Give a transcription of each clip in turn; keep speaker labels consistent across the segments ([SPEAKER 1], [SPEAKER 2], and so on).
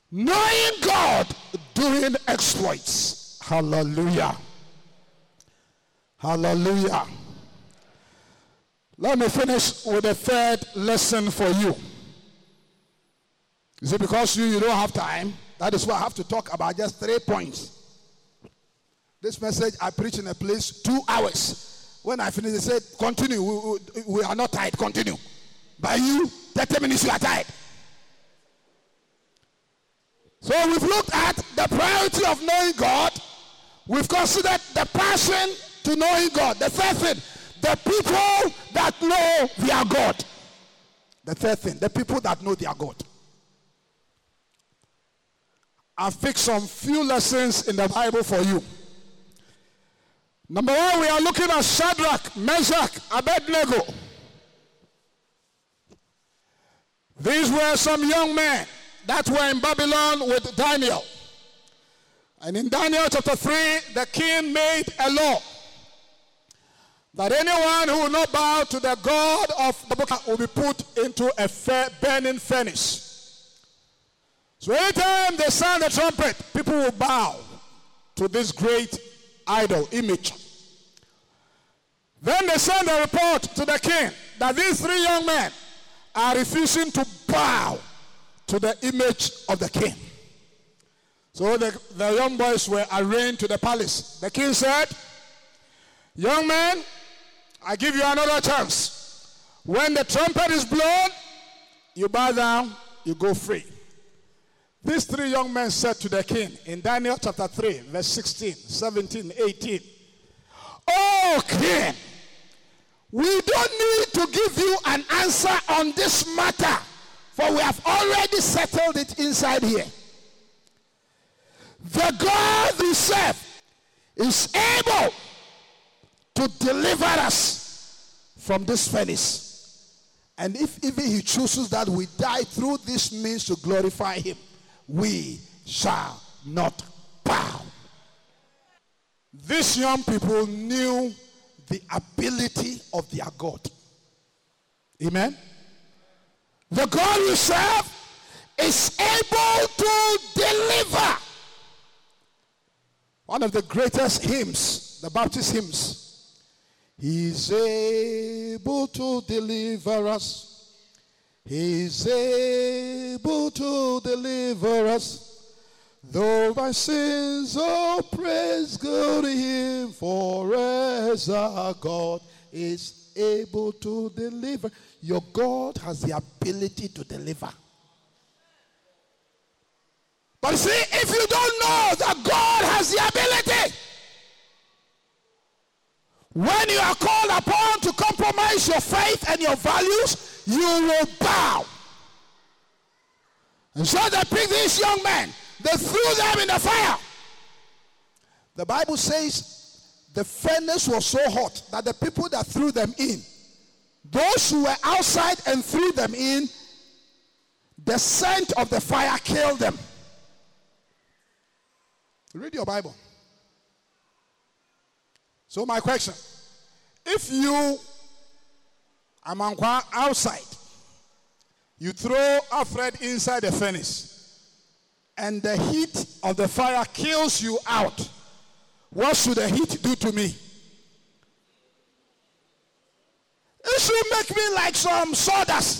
[SPEAKER 1] Knowing God, doing exploits. Hallelujah. Hallelujah. Let me finish with the third lesson for you. You see, because you don't have time, that is why I have to talk about just 3 points. This message I preach in a place 2 hours. When I finish, they said, continue. We are not tired. Continue. By you, 30 minutes you are tired. So we've looked at the priority of knowing God. We've considered the passion to knowing God. The third thing, the people that know their God. The third thing, the people that know their God. I've picked some few lessons in the Bible for you. Number one, we are looking at Shadrach, Meshach, Abednego. These were some young men that were in Babylon with Daniel. And in Daniel chapter 3, the king made a law that anyone who will not bow to the God of the book will be put into a burning furnace. So anytime they sound the trumpet, people will bow to this great idol image. Then they send a report to the king that these 3 young men are refusing to bow to the image of the king. So the young boys were arraigned to the palace. The king said, young man, I give you another chance. When the trumpet is blown, you bow down, you go free. These 3 young men said to the king in Daniel chapter 3, verse 16, 17, 18, oh king, we don't need to give you an answer on this matter, for we have already settled it inside here. The God we serve is able to deliver us from this furnace. And if even he chooses that we die through this means to glorify him, we shall not bow. These young people knew the ability of their God. Amen. The God we serve is able to deliver. One of the greatest hymns, the Baptist hymns. He is able to deliver us. He is able to deliver us. Though my sins, oh praise go to him, for as our God is able to deliver. Your God has the ability to deliver. But you see, if you don't know that God has the ability, when you are called upon to compromise your faith and your values, you will bow. And so they picked these young men. They threw them in the fire. The Bible says the furnace was so hot that the people that threw them in, those who were outside and threw them in, the scent of the fire killed them. Read your Bible. So my question, if you are outside, you throw Alfred inside the furnace, and the heat of the fire kills you out, what should the heat do to me? It should make me like some sawdust.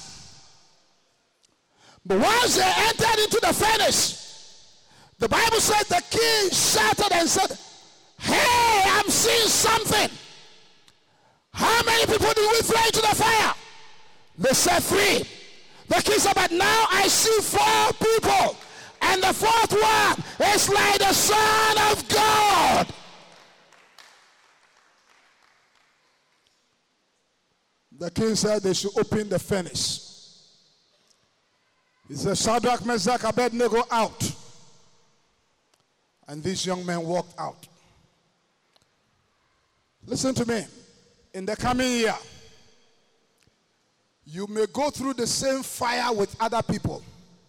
[SPEAKER 1] But once they entered into the furnace, the Bible said the king shouted and said, hey, I'm seeing something. How many people did we throw into the fire? They said 3. The king said, but now I see 4 people. And the 4th one is like the Son of God. The king said they should open the furnace. He said, Shadrach, Meshach, Abednego out. And these young men walked out. Listen to me. In the coming year, you may go through the same fire with other people.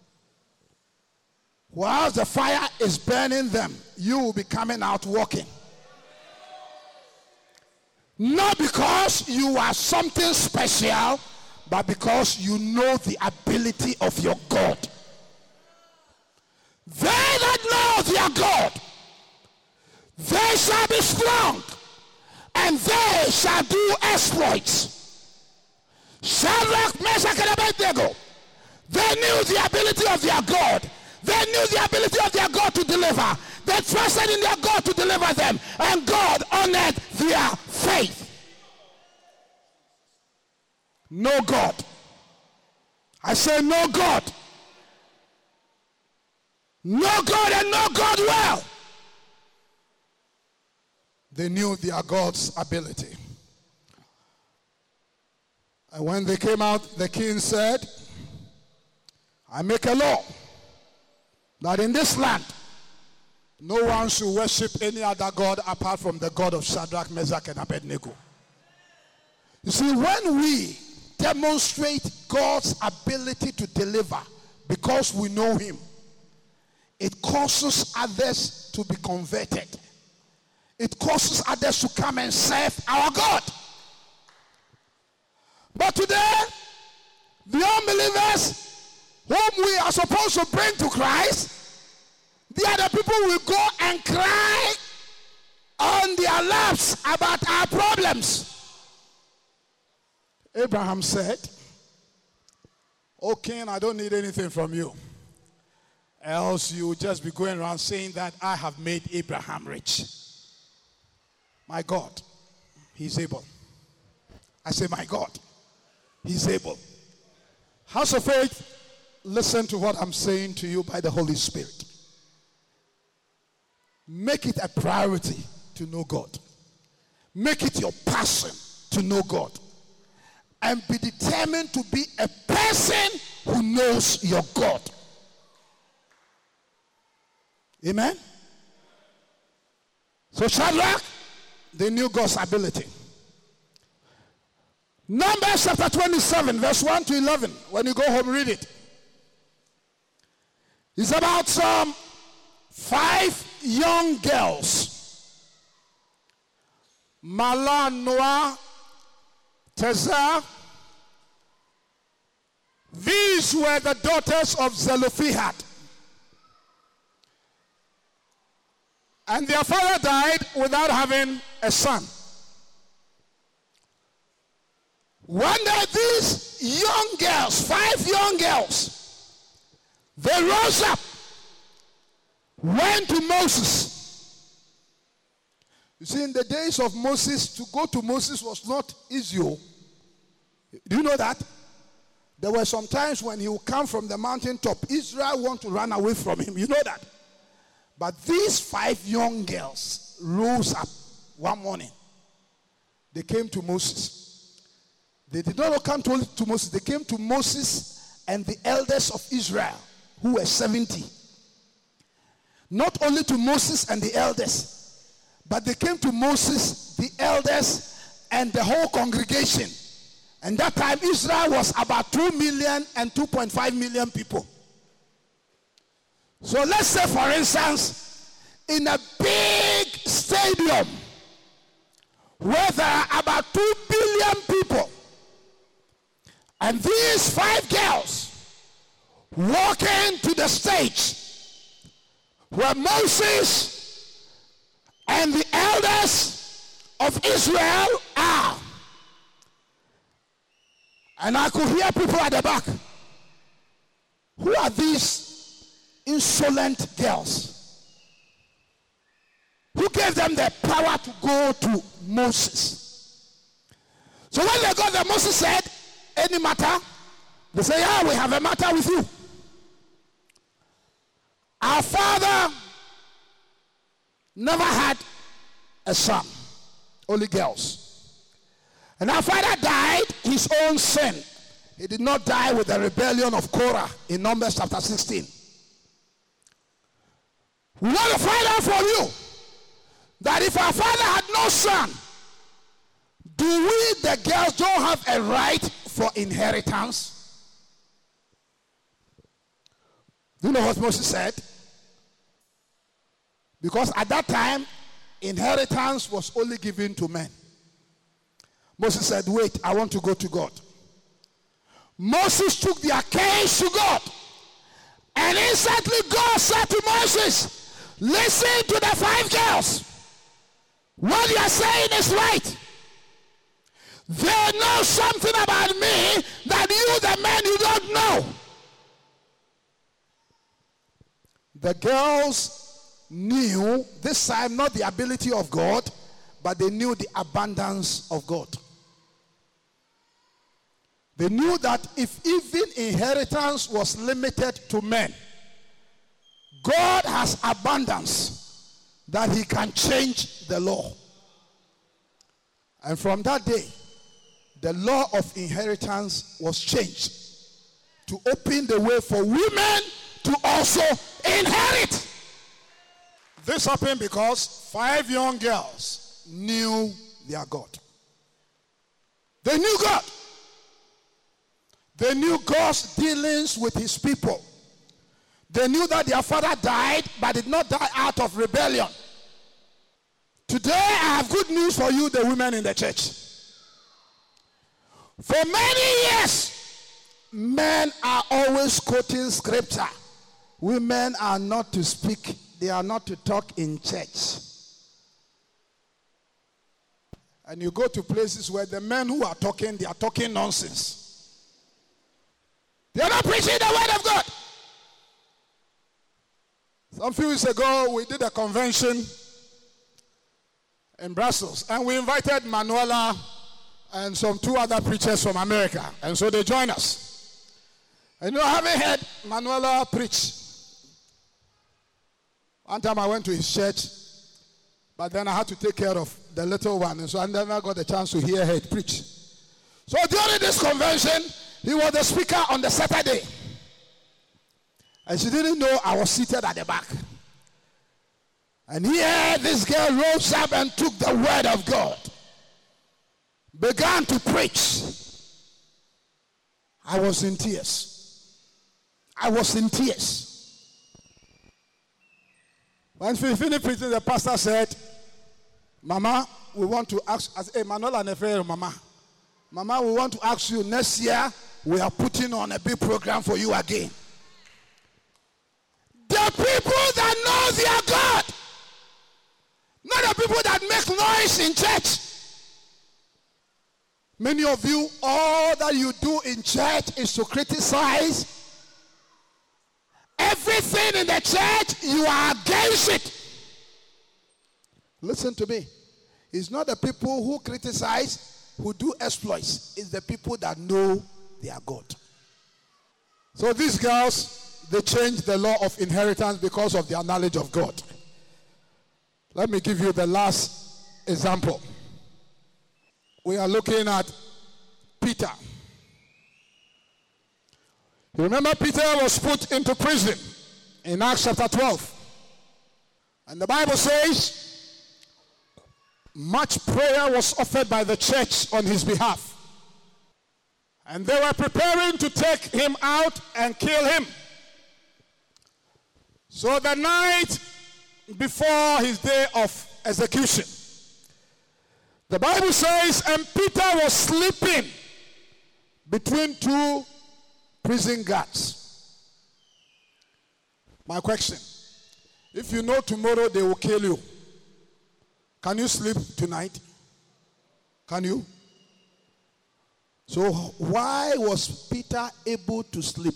[SPEAKER 1] While the fire is burning them, you will be coming out walking. Not because you are something special, but because you know the ability of your God. They that know their God, they shall be strong, and they shall do exploits. Shadrach, Meshach, and Abednego, they knew the ability of their God. They knew the ability of their God to deliver. They trusted in their God to deliver them, and God honored their faith. No God. I say no God. No God and no God well. They knew their God's ability. And when they came out, the king said, I make a law that in this land, no one should worship any other God apart from the God of Shadrach, Meshach, and Abednego. You see, when we demonstrate God's ability to deliver because we know him, it causes others to be converted. It causes others to come and serve our God. But today, the unbelievers whom we are supposed to bring to Christ, the other people will go and cry on their laps about our problems. Abraham said, "O king, I don't need anything from you. Else you will just be going around saying that I have made Abraham rich." My God, he's able. I say, my God, he's able. House of Faith, listen to what I'm saying to you by the Holy Spirit. Make it a priority to know God. Make it your passion to know God. And be determined to be a person who knows your God. Amen? So Shadrach, they knew God's ability. Numbers chapter 27, verse 1 to 11. When you go home, read it. It's about some 5 young girls. Mahlah, Noah, Tirzah. These were the daughters of Zelophehad. And their father died without having a son. One day these young girls, 5 young girls, they rose up, went to Moses. You see, in the days of Moses, to go to Moses was not easy. Do you know that? There were some times when he would come from the mountaintop, Israel want to run away from him. You know that? But these 5 young girls rose up one morning. They came to Moses. They did not come to Moses. They came to Moses and the elders of Israel, who were 70. Not only to Moses and the elders, but they came to Moses, the elders, and the whole congregation. And that time Israel was about 2 million and 2.5 million people. So let's say, for instance, in a big stadium where there are about 2 billion people, and these 5 girls walking to the stage where Moses and the elders of Israel are. And I could hear people at the back. Who are these insolent girls? Who gave them the power to go to Moses? So when they got there, Moses said, any matter? They say, yeah, we have a matter with you. Our father never had a son, only girls. And our father died his own sin. He did not die with the rebellion of Korah in Numbers chapter 16. We want to find out from you that if our father had no son, do we, the girls, don't have a right for inheritance? Do you know what Moses said? Because at that time, inheritance was only given to men. Moses said, wait, I want to go to God. Moses took their case to God. And he Recently, God said to Moses, listen to the 5 girls. What you are saying is right. They know something about me that you, the men, you don't know. The girls knew this time not the ability of God, but they knew the abundance of God. They knew that if even inheritance was limited to men, God has abundance that he can change the law. And from that day, the law of inheritance was changed to open the way for women to also inherit. This happened because 5 young girls knew their God. They knew God. They knew God's dealings with his people. They knew that their father died, but did not die out of rebellion. Today, I have good news for you, the women in the church. For many years, men are always quoting scripture. Women are not to speak. They are not to talk in church. And you go to places where the men who are talking, they are talking nonsense. They are not preaching the word of God. Some few weeks ago, we did a convention in Brussels, and we invited Manuela and some 2 other preachers from America, and so they joined us. And you know, I haven't heard Manuela preach. One time I went to his church, but then I had to take care of the little one, and so I never got the chance to hear her preach. So during this convention, he was the speaker on the Saturday. And she didn't know I was seated at the back. And here this girl rose up and took the word of God. Began to preach. I was in tears. I was in tears. When we finished preaching, the pastor said, Mama, we want to ask, as a Manola Nefere, Mama. Mama, we want to ask you, next year, we are putting on a big program for you again. The people that know their God, not the people that make noise in church. Many of you, all that you do in church is to criticize. Everything in the church, you are against it. Listen to me. It's not the people who criticize, who do exploits. It's the people that know their God. So these girls, they changed the law of inheritance because of their knowledge of God. Let me give you the last example. We are looking at Peter. You remember Peter was put into prison in Acts chapter 12. And the Bible says, much prayer was offered by the church on his behalf. And they were preparing to take him out and kill him. So the night before his day of execution, the Bible says, and Peter was sleeping between 2 prison guards. My question, if you know tomorrow they will kill you, can you sleep tonight? Can you? So why was Peter able to sleep?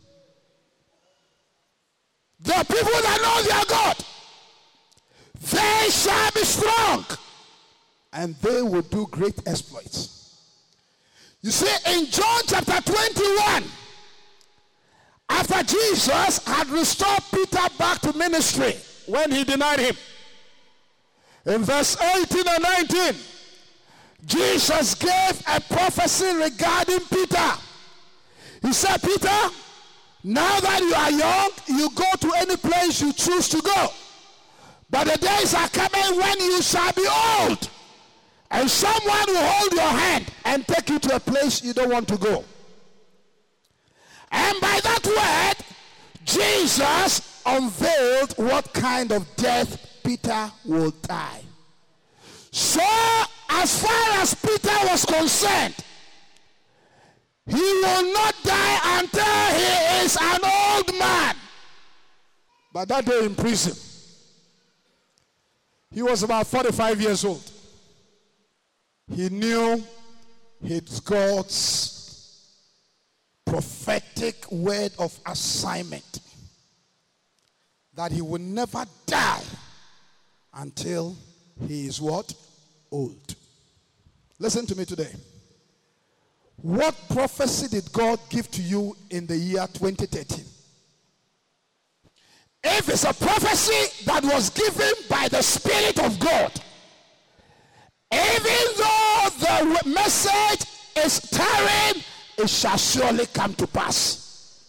[SPEAKER 1] The people that know their God, they shall be strong, and they will do great exploits. You see, in John chapter 21, after Jesus had restored Peter back to ministry when he denied him, in verse 18 and 19, Jesus gave a prophecy regarding Peter. He said, Peter, now that you are young, you go to any place you choose to go. But the days are coming when you shall be old, and someone will hold your hand and take you to a place you don't want to go. And by that word, Jesus unveiled what kind of death Peter will die. So, as far as Peter was concerned, he will not die until he is an old man. But that day in prison, he was about 45 years old. He knew his God's prophetic word of assignment that he would never die until he is what? Old. Listen to me today. What prophecy did God give to you in the year 2013? If it's a prophecy that was given by the Spirit of God, even though the message is tarrying, it shall surely come to pass.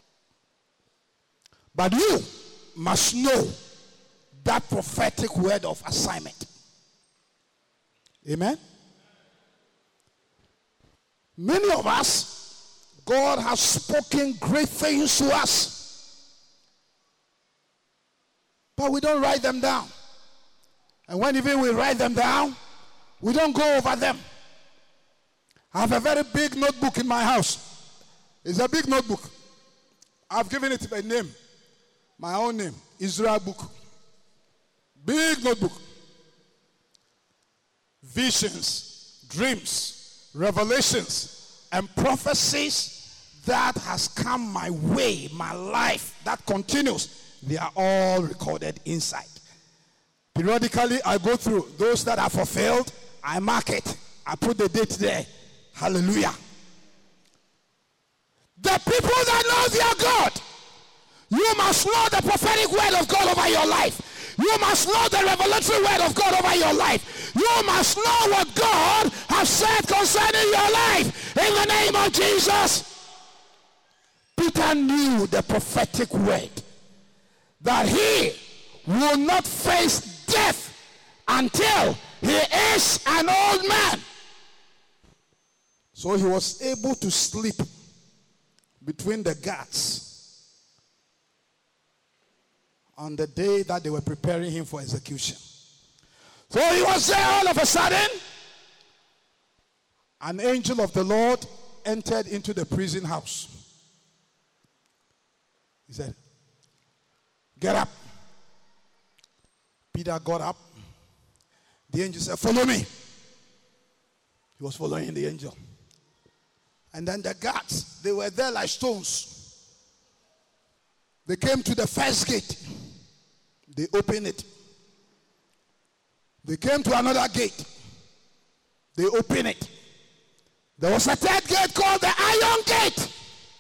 [SPEAKER 1] But you must know that prophetic word of assignment. Amen? Many of us, God has spoken great things to us, but we don't write them down. And when even we write them down, we don't go over them. I have a very big notebook in my house. It's a big notebook. I've given it a name, my own name, Israel Book. Big notebook. Visions, dreams, revelations, and prophecies that has come my way, my life, that continues. They are all recorded inside. Periodically, I go through those that are fulfilled. I mark it. I put the date there. Hallelujah. The people that know their God, you must know the prophetic word of God over your life. You must know the revelatory word of God over your life. You must know what God has said concerning your life. In the name of Jesus. Peter knew the prophetic word that he will not face death until he is an old man. So he was able to sleep between the guards on the day that they were preparing him for execution. So he was there. All of a sudden, an angel of the Lord entered into the prison house. He said, "Get up." Peter got up. The angel said, "Follow me." He was following the angel. And then the guards, they were there like stones. They came to the first gate. They opened it. They came to another gate. They opened it. There was a third gate called the Iron Gate.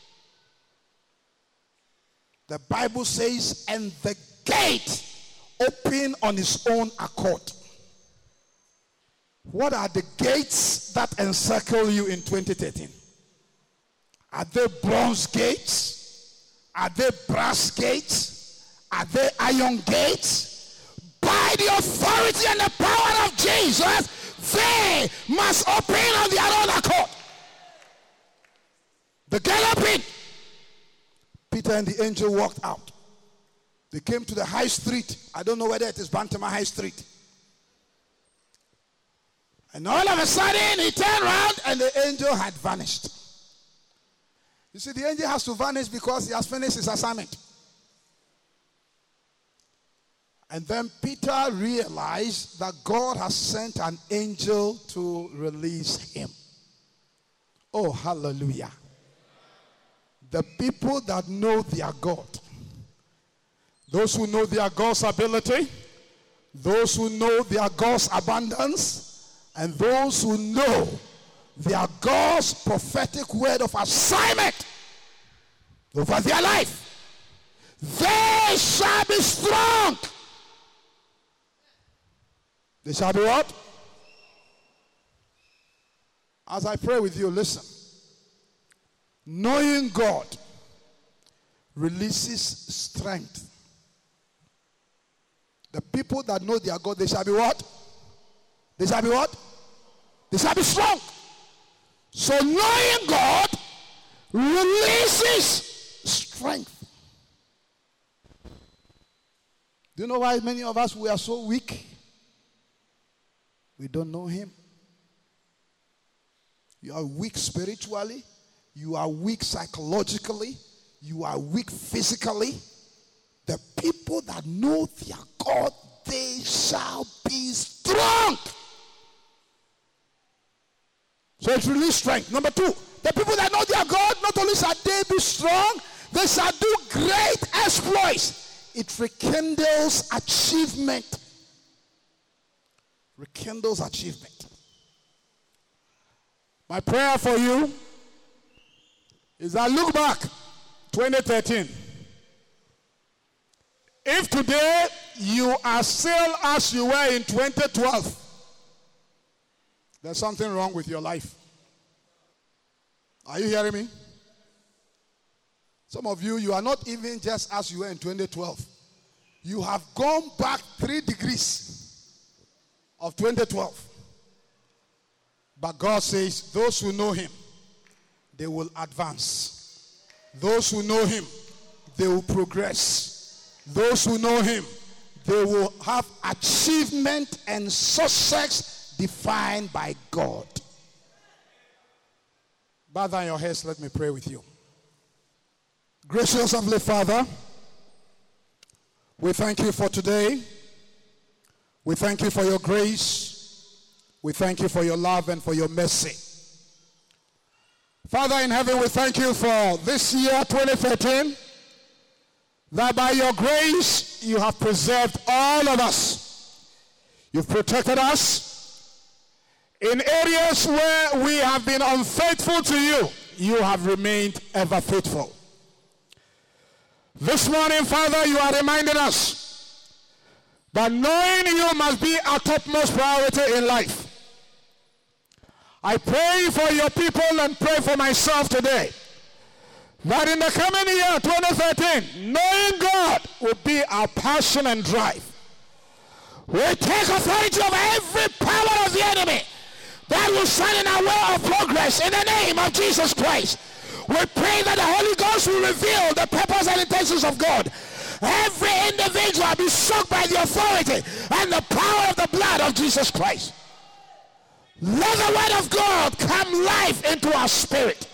[SPEAKER 1] The Bible says, and the gate opened on its own accord. What are the gates that encircle you in 2013? Are they bronze gates? Are they brass gates? Are they iron gates? By the authority and the power of Jesus, they must open on their own accord. The gate opened. Peter and the angel walked out. They came to the high street. I don't know whether it is Bantama High Street. And all of a sudden, he turned around and the angel had vanished. You see, the angel has to vanish because he has finished his assignment. And then Peter realized that God has sent an angel to release him. Oh, hallelujah. The people that know their God, those who know their God's ability, those who know their God's abundance, and those who know their God's prophetic word of assignment over their life, they shall be strong. They shall be what? As I pray with you, listen. Knowing God releases strength. The people that know their God, they shall be what? They shall be what? They shall be strong. So knowing God releases strength. Do you know why many of us, we are so weak? We don't know him. You are weak spiritually. You are weak psychologically. You are weak physically. The people that know their God, they shall be strong. So it releases strength. Number two, the people that know their God, not only shall they be strong, they shall do great exploits. It rekindles achievement. Rekindles achievement. My prayer for you is that look back, 2013. If today you are still as you were in 2012, there's something wrong with your life. Are you hearing me? Some of you are not even just as you were in 2012. You have gone back 3 degrees of 2012. But God says, those who know him, they will advance. Those who know him, they will progress. Those who know him, they will have achievement and success defined by God. Bow down your heads, let me pray with you. Gracious Heavenly Father, we thank you for today. We thank you for your grace. We thank you for your love and for your mercy. Father in heaven, we thank you for this year, 2013, that by your grace, you have preserved all of us. You've protected us. In areas where we have been unfaithful to you, you have remained ever faithful. This morning, Father, you are reminding us that knowing you must be our topmost priority in life. I pray for your people and pray for myself today that in the coming year, 2013, knowing God will be our passion and drive. We take authority over every power of the enemy that will stand in our way of progress in the name of Jesus Christ. We pray that the Holy Ghost will reveal the purpose and intentions of God. Every individual will be shocked by the authority and the power of the blood of Jesus Christ. Let the word of God come life into our spirit.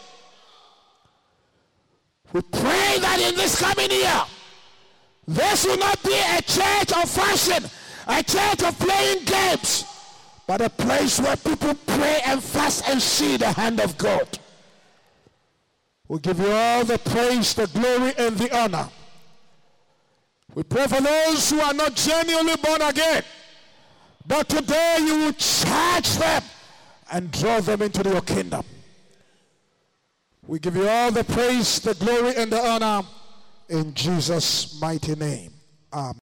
[SPEAKER 1] We pray that in this coming year, this will not be a church of fashion, a church of playing games, but a place where people pray and fast and see the hand of God. We give you all the praise, the glory, and the honor. We pray for those who are not genuinely born again, but today you will charge them and draw them into your kingdom. We give you all the praise, the glory, and the honor in Jesus' mighty name. Amen.